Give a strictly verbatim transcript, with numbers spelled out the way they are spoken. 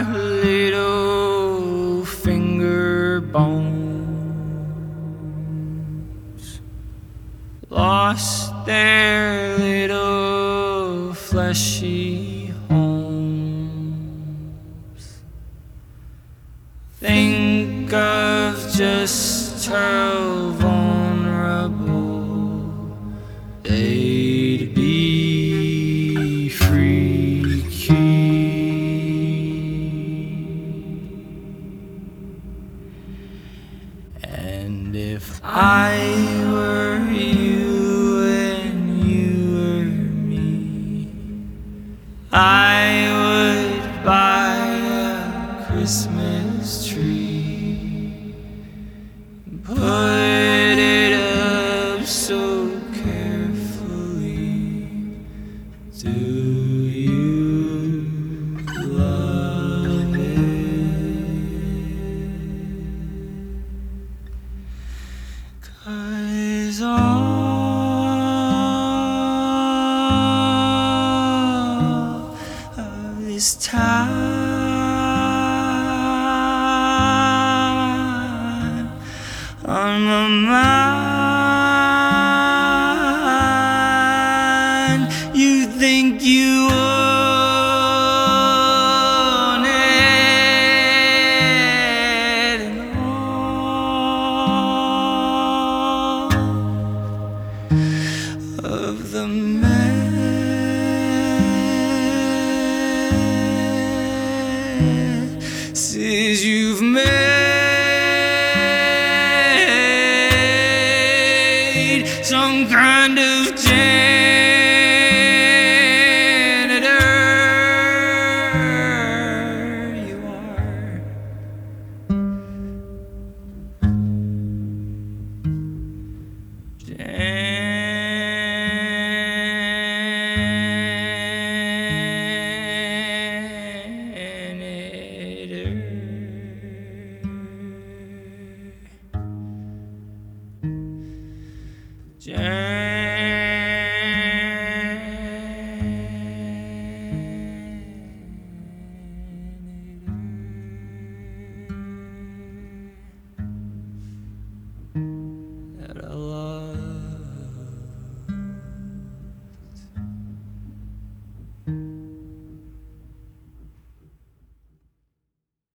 little finger bones lost their little fleshy homes. Think of just how vulnerable they'd be freaky. And if I were you and you were me, I would buy a Christmas tree, put it up so carefully. Do you love it? 'Cause all of this time on my mind, you think you own it, and all of the messes you've made.